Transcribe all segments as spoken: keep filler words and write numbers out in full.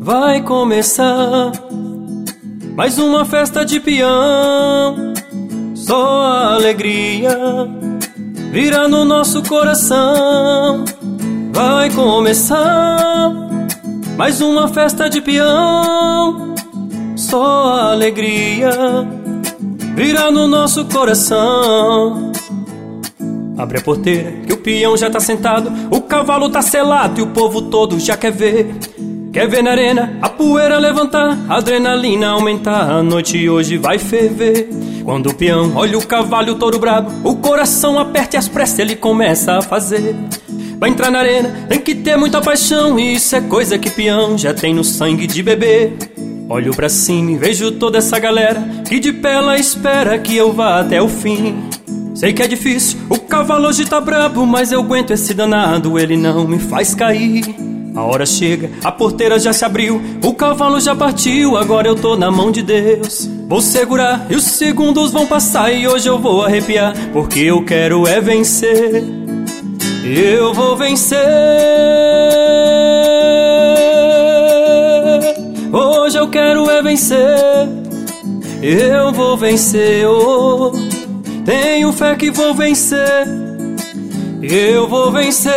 Vai começar mais uma festa de peão. Só alegria vira no nosso coração. Vai começar mais uma festa de peão. Só alegria vira no nosso coração. Abre a porteira que o peão já tá sentado, o cavalo tá selado e o povo todo já quer ver. Quer ver na arena a poeira levantar, a adrenalina aumentar, a noite hoje vai ferver. Quando o peão olha o cavalo e o touro brabo, o coração aperta e às pressas ele começa a fazer. Vai entrar na arena, tem que ter muita paixão, e isso é coisa que peão já tem no sangue de bebê. Olho pra cima e vejo toda essa galera que de pé ela espera que eu vá até o fim. Sei que é difícil, o cavalo hoje tá brabo, mas eu aguento esse danado, ele não me faz cair. A hora chega, a porteira já se abriu, o cavalo já partiu, agora eu tô na mão de Deus. Vou segurar e os segundos vão passar e hoje eu vou arrepiar, porque eu quero é vencer. Eu vou vencer. Hoje eu quero é vencer. Eu vou vencer, oh. Tenho fé que vou vencer. Eu vou vencer.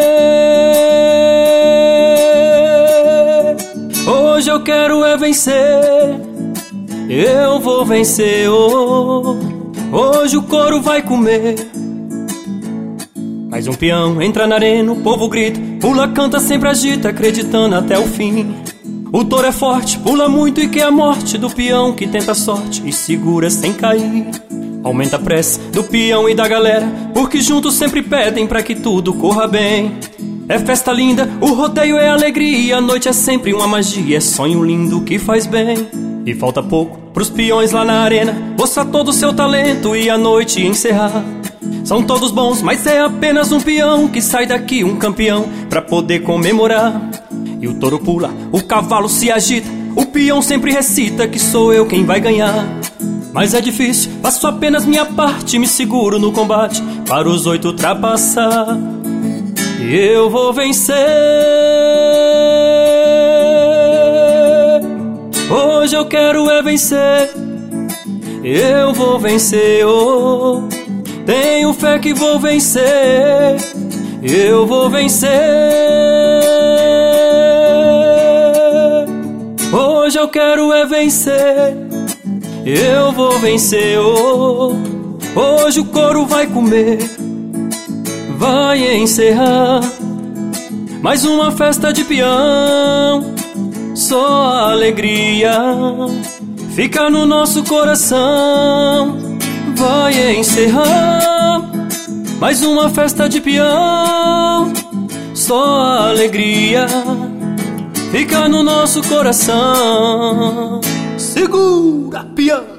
Hoje eu quero é vencer. Eu vou vencer, oh. Hoje o couro vai comer. Mais um peão entra na arena, o povo grita, pula, canta, sempre agita, acreditando até o fim. O touro é forte, pula muito e quer a morte do peão que tenta a sorte e segura sem cair. Aumenta a pressa do peão e da galera, porque juntos sempre pedem pra que tudo corra bem. É festa linda, o rodeio é alegria, a noite é sempre uma magia, é sonho lindo que faz bem. E falta pouco pros peões lá na arena mostrar todo o seu talento e a noite encerrar. São todos bons, mas é apenas um peão que sai daqui um campeão pra poder comemorar. E o touro pula, o cavalo se agita, o peão sempre recita que sou eu quem vai ganhar. Mas é difícil, faço apenas minha parte, me seguro no combate para os oito ultrapassar. Eu vou vencer. Hoje eu quero é vencer. Eu vou vencer, oh. Tenho fé que vou vencer. Eu vou vencer. Hoje eu quero é vencer. Eu vou vencer, oh. Hoje o couro vai comer. Vai encerrar mais uma festa de peão. Só alegria fica no nosso coração. Vai encerrar mais uma festa de peão. Só alegria fica no nosso coração. Segura, peão!